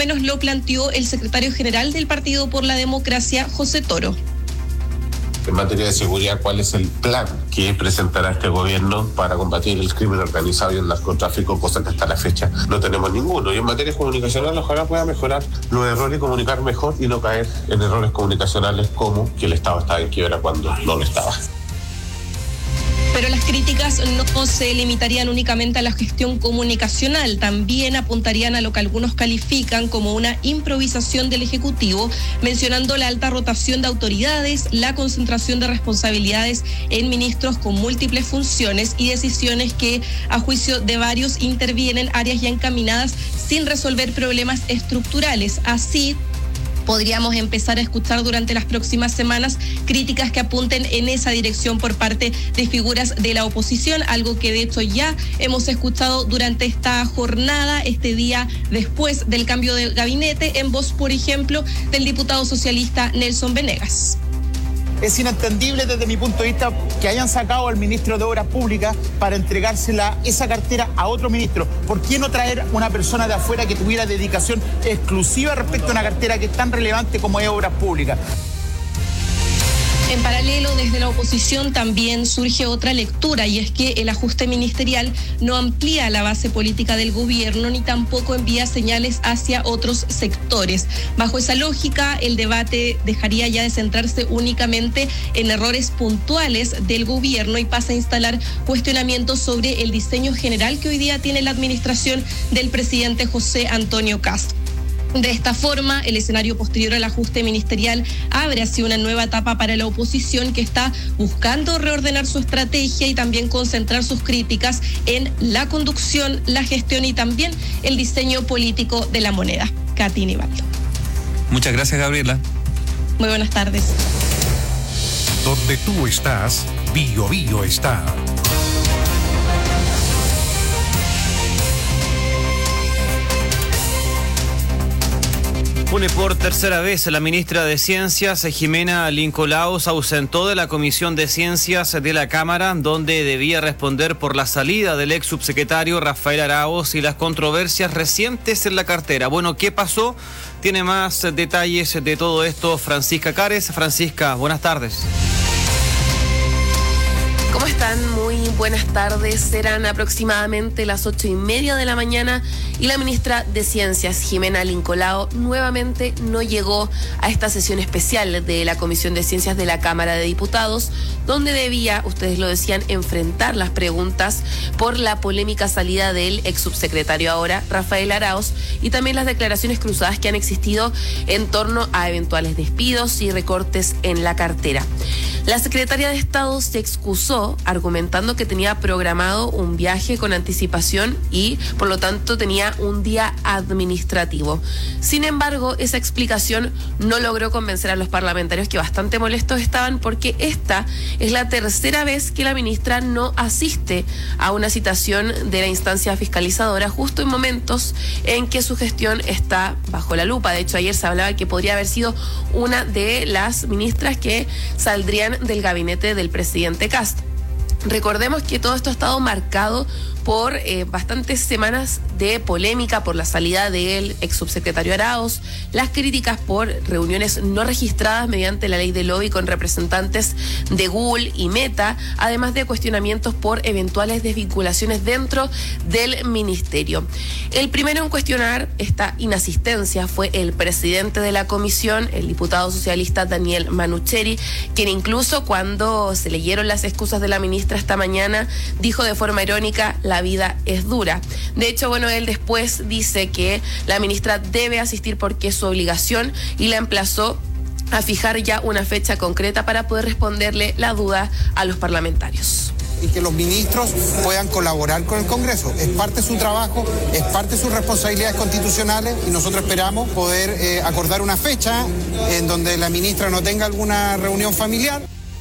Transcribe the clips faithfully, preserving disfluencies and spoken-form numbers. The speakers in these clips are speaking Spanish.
menos lo planteó el secretario general del Partido por la Democracia, José Toro. En materia de seguridad, ¿cuál es el plan que presentará este gobierno para combatir el crimen organizado y el narcotráfico? Cosa que hasta la fecha no tenemos ninguno. Y en materia comunicacional, ojalá pueda mejorar los errores y comunicar mejor y no caer en errores comunicacionales como que el Estado estaba en quiebra cuando no lo estaba. Pero las críticas no se limitarían únicamente a la gestión comunicacional, también apuntarían a lo que algunos califican como una improvisación del Ejecutivo, mencionando la alta rotación de autoridades, la concentración de responsabilidades en ministros con múltiples funciones y decisiones que, a juicio de varios, intervienen áreas ya encaminadas sin resolver problemas estructurales. Así, podríamos empezar a escuchar durante las próximas semanas críticas que apunten en esa dirección por parte de figuras de la oposición, algo que de hecho ya hemos escuchado durante esta jornada, este día después del cambio de gabinete, en voz, por ejemplo, del diputado socialista Nelson Venegas. Es inentendible desde mi punto de vista que hayan sacado al ministro de Obras Públicas para entregársela esa cartera a otro ministro. ¿Por qué no traer una persona de afuera que tuviera dedicación exclusiva respecto a una cartera que es tan relevante como es Obras Públicas? En paralelo, desde la oposición también surge otra lectura, y es que el ajuste ministerial no amplía la base política del gobierno ni tampoco envía señales hacia otros sectores. Bajo esa lógica, el debate dejaría ya de centrarse únicamente en errores puntuales del gobierno y pasa a instalar cuestionamientos sobre el diseño general que hoy día tiene la administración del presidente José Antonio Kast. De esta forma, el escenario posterior al ajuste ministerial abre así una nueva etapa para la oposición que está buscando reordenar su estrategia y también concentrar sus críticas en la conducción, la gestión y también el diseño político de la moneda. Katy Nivaldo. Muchas gracias, Gabriela. Muy buenas tardes. Donde tú estás, Bio Bio está. Une por tercera vez, la ministra de Ciencias, Jimena Lincolao, se ausentó de la Comisión de Ciencias de la Cámara, donde debía responder por la salida del ex subsecretario Rafael Arauz y las controversias recientes en la cartera. Bueno, ¿qué pasó? Tiene más detalles de todo esto Francisca Cares. Francisca, buenas tardes. ¿Cómo están? Muy buenas tardes. Serán aproximadamente las ocho y media de la mañana y la ministra de Ciencias, Jimena Lincolao, nuevamente no llegó a esta sesión especial de la Comisión de Ciencias de la Cámara de Diputados, donde debía, ustedes lo decían, enfrentar las preguntas por la polémica salida del ex subsecretario ahora, Rafael Arauz, y también las declaraciones cruzadas que han existido en torno a eventuales despidos y recortes en la cartera. La secretaria de Estado se excusó argumentando que tenía programado un viaje con anticipación y, por lo tanto, tenía un día administrativo. Sin embargo, esa explicación no logró convencer a los parlamentarios, que bastante molestos estaban porque esta es la tercera vez que la ministra no asiste a una citación de la instancia fiscalizadora, justo en momentos en que su gestión está bajo la lupa. De hecho, ayer se hablaba que podría haber sido una de las ministras que saldrían del gabinete del presidente Kast. Recordemos que todo esto ha estado marcado por eh, bastantes semanas de polémica por la salida del ex subsecretario Arauz, las críticas por reuniones no registradas mediante la ley de lobby con representantes de Google y Meta, además de cuestionamientos por eventuales desvinculaciones dentro del ministerio. El primero en cuestionar esta inasistencia fue el presidente de la comisión, el diputado socialista Daniel Manucheri, quien incluso cuando se leyeron las excusas de la ministra esta mañana dijo de forma irónica: la vida es dura. De hecho, bueno, él después dice que la ministra debe asistir porque es su obligación y la emplazó a fijar ya una fecha concreta para poder responderle la duda a los parlamentarios. Y que los ministros puedan colaborar con el Congreso. Es parte de su trabajo, es parte de sus responsabilidades constitucionales y nosotros esperamos poder eh, acordar una fecha en donde la ministra no tenga alguna reunión familiar.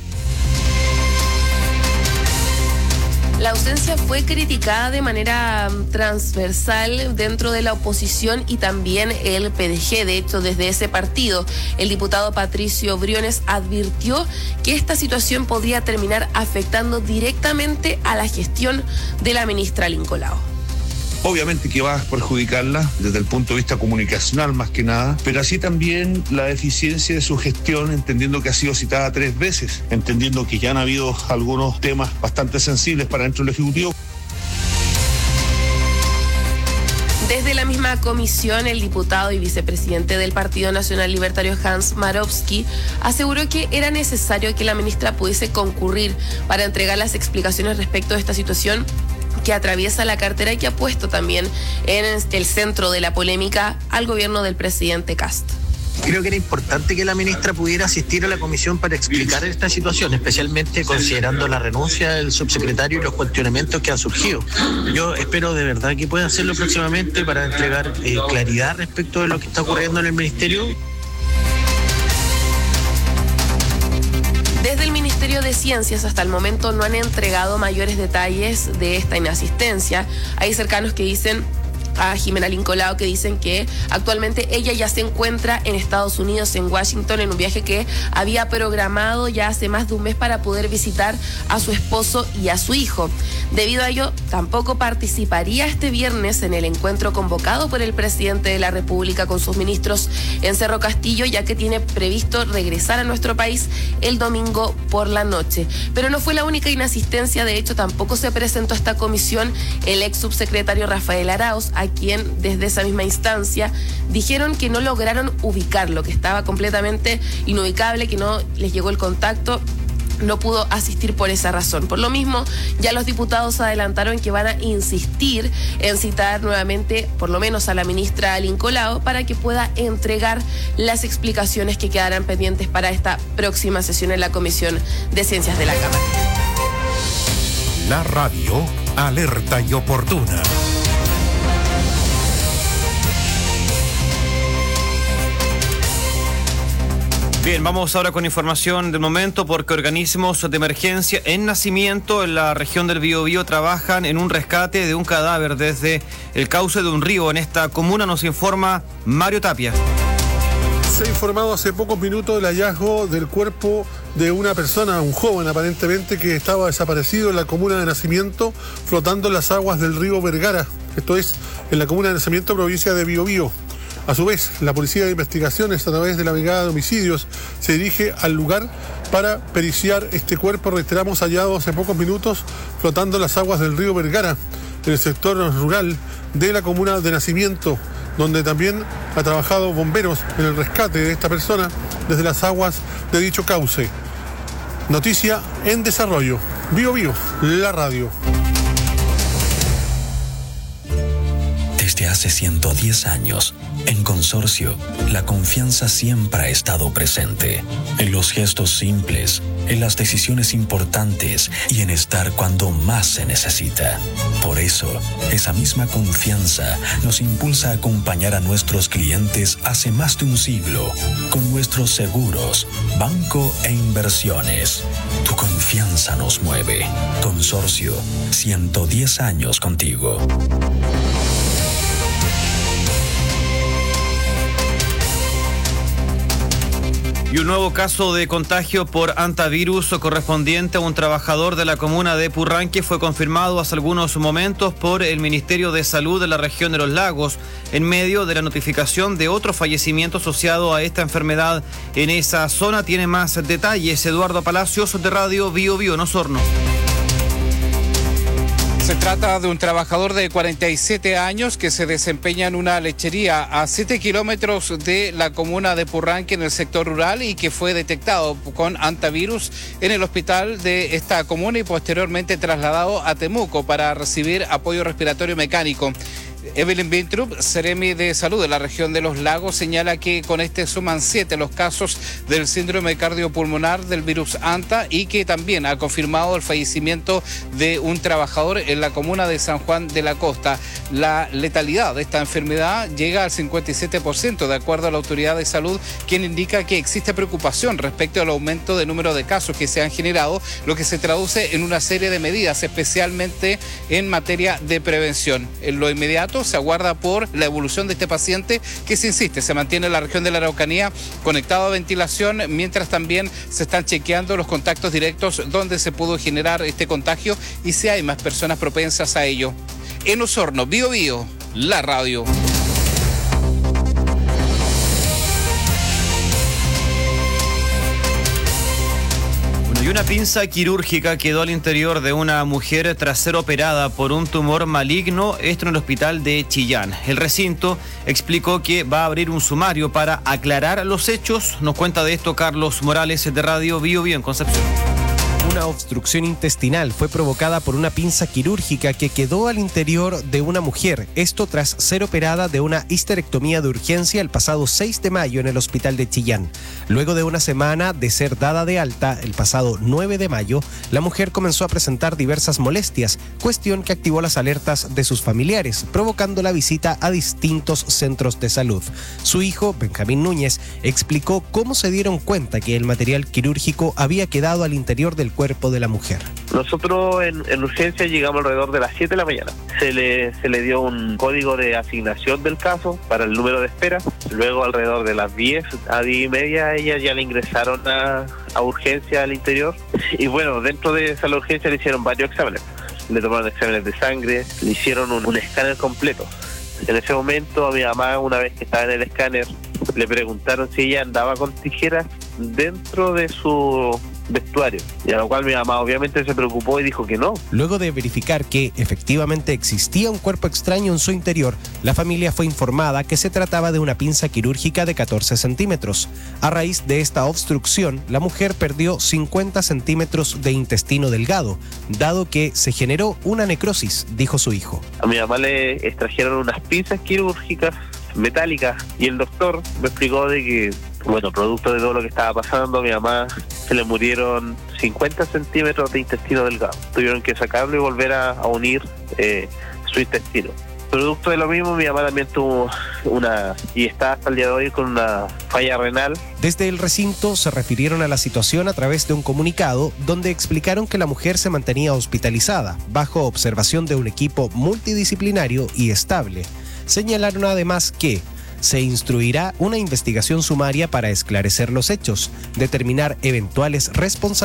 La ausencia fue criticada de manera transversal dentro de la oposición y también el P D G. De hecho, desde ese partido, el diputado Patricio Briones advirtió que esta situación podría terminar afectando directamente a la gestión de la ministra Lincolao. obviamente que va a perjudicarla desde el punto de vista comunicacional más que nada, pero así también la deficiencia de su gestión, entendiendo que ha sido citada tres veces, entendiendo que ya han habido algunos temas bastante sensibles para dentro del Ejecutivo. Desde la misma comisión, el diputado y vicepresidente del Partido Nacional Libertario Hans Marowski aseguró que era necesario que la ministra pudiese concurrir para entregar las explicaciones respecto de esta situación que atraviesa la cartera y que ha puesto también en el centro de la polémica al gobierno del presidente Kast. Creo que era importante que la ministra pudiera asistir a la comisión para explicar esta situación, especialmente considerando la renuncia del subsecretario y los cuestionamientos que han surgido. Yo espero de verdad que pueda hacerlo próximamente para entregar eh, claridad respecto de lo que está ocurriendo en el ministerio. Desde el Ministerio de Ciencias hasta el momento no han entregado mayores detalles de esta inasistencia. Hay cercanos que dicen a Jimena Lincolao que dicen que actualmente ella ya se encuentra en Estados Unidos, en Washington, en un viaje que había programado ya hace más de un mes para poder visitar a su esposo y a su hijo. Debido a ello, tampoco participaría este viernes en el encuentro convocado por el presidente de la República con sus ministros en Cerro Castillo, ya que tiene previsto regresar a nuestro país el domingo por la noche. Pero no fue la única inasistencia, de hecho tampoco se presentó a esta comisión el ex subsecretario Rafael Arauz, a quien desde esa misma instancia dijeron que no lograron ubicarlo, que estaba completamente inubicable, que no les llegó el contacto. No pudo asistir por esa razón. Por lo mismo, ya los diputados adelantaron que van a insistir en citar nuevamente, por lo menos a la ministra Lincolao, para que pueda entregar las explicaciones que quedarán pendientes para esta próxima sesión en la Comisión de Ciencias de la Cámara. La radio alerta y oportuna. Bien, vamos ahora con información del momento porque organismos de emergencia en nacimiento en la región del Biobío trabajan en un rescate de un cadáver desde el cauce de un río en esta comuna, nos informa Mario Tapia. Se ha informado hace pocos minutos el hallazgo del cuerpo de una persona, un joven aparentemente, que estaba desaparecido en la comuna de Nacimiento, flotando en las aguas del río Vergara, esto es en la comuna de Nacimiento, provincia de Biobío. A su vez, la Policía de Investigaciones, a través de la Brigada de Homicidios, se dirige al lugar para periciar este cuerpo, reiteramos, hallado hace pocos minutos, flotando en las aguas del río Vergara, en el sector rural de la comuna de Nacimiento, donde también ha trabajado bomberos en el rescate de esta persona desde las aguas de dicho cauce. Noticia en desarrollo. Biobío, la radio. Desde hace ciento diez años, en Consorcio, la confianza siempre ha estado presente. En los gestos simples, en las decisiones importantes y en estar cuando más se necesita. Por eso, esa misma confianza nos impulsa a acompañar a nuestros clientes hace más de un siglo con nuestros seguros, banco e inversiones. Tu confianza nos mueve. Consorcio, ciento diez años contigo. Y un nuevo caso de contagio por hantavirus correspondiente a un trabajador de la comuna de Purranque fue confirmado hace algunos momentos por el Ministerio de Salud de la región de Los Lagos, en medio de la notificación de otro fallecimiento asociado a esta enfermedad en esa zona. Tiene más detalles Eduardo Palacios de Radio Bio Bio en Osorno. Se trata de un trabajador de cuarenta y siete años que se desempeña en una lechería a siete kilómetros de la comuna de Purranque en el sector rural y que fue detectado con hantavirus en el hospital de esta comuna y posteriormente trasladado a Temuco para recibir apoyo respiratorio mecánico. Evelyn Bintrup, Seremi de Salud de la región de Los Lagos, señala que con este suman siete los casos del síndrome cardiopulmonar del virus Anta y que también ha confirmado el fallecimiento de un trabajador en la comuna de San Juan de la Costa. La letalidad de esta enfermedad llega al cincuenta y siete por ciento, de acuerdo a la autoridad de salud, quien indica que existe preocupación respecto al aumento de número de casos que se han generado, lo que se traduce en una serie de medidas, especialmente en materia de prevención. En lo inmediato se aguarda por la evolución de este paciente que, se insiste, se mantiene en la región de la Araucanía conectado a ventilación, mientras también se están chequeando los contactos directos donde se pudo generar este contagio y si hay más personas propensas a ello. en Osorno, Bío Bío, la radio. Y una pinza quirúrgica quedó al interior de una mujer tras ser operada por un tumor maligno, esto en el hospital de Chillán. El recinto explicó que va a abrir un sumario para aclarar los hechos. Nos cuenta de esto Carlos Morales de Radio Bío Bío en Concepción. Una obstrucción intestinal fue provocada por una pinza quirúrgica que quedó al interior de una mujer, esto tras ser operada de una histerectomía de urgencia el pasado seis de mayo en el hospital de Chillán. Luego de una semana de ser dada de alta, el pasado nueve de mayo, la mujer comenzó a presentar diversas molestias, cuestión que activó las alertas de sus familiares, provocando la visita a distintos centros de salud. Su hijo, Benjamín Núñez, explicó cómo se dieron cuenta que el material quirúrgico había quedado al interior del cuerpo de la mujer. Nosotros en, en urgencia llegamos alrededor de las siete de la mañana. Se le, se le dio un código de asignación del caso para el número de espera. Luego alrededor de las diez a diez y media a ella ya le ingresaron a, a urgencia al interior. Y bueno, dentro de esa urgencia le hicieron varios exámenes. Le tomaron exámenes de sangre, le hicieron un, un escáner completo. En ese momento a mi mamá, una vez que estaba en el escáner, le preguntaron si ella andaba con tijeras dentro de su vestuario, y a lo cual mi mamá obviamente se preocupó y dijo que no. Luego de verificar que efectivamente existía un cuerpo extraño en su interior, la familia fue informada que se trataba de una pinza quirúrgica de catorce centímetros. A raíz de esta obstrucción, la mujer perdió cincuenta centímetros de intestino delgado, dado que se generó una necrosis, dijo su hijo. A mi mamá le extrajeron unas pinzas quirúrgicas metálicas y el doctor me explicó de que, bueno, producto de todo lo que estaba pasando, a mi mamá se le murieron cincuenta centímetros de intestino delgado. Tuvieron que sacarlo y volver a, a unir eh, su intestino. Producto de lo mismo, mi mamá también tuvo una, y está hasta el día de hoy con una falla renal. Desde el recinto se refirieron a la situación a través de un comunicado donde explicaron que la mujer se mantenía hospitalizada, bajo observación de un equipo multidisciplinario y estable. Señalaron además que se instruirá una investigación sumaria para esclarecer los hechos, determinar eventuales responsabilidades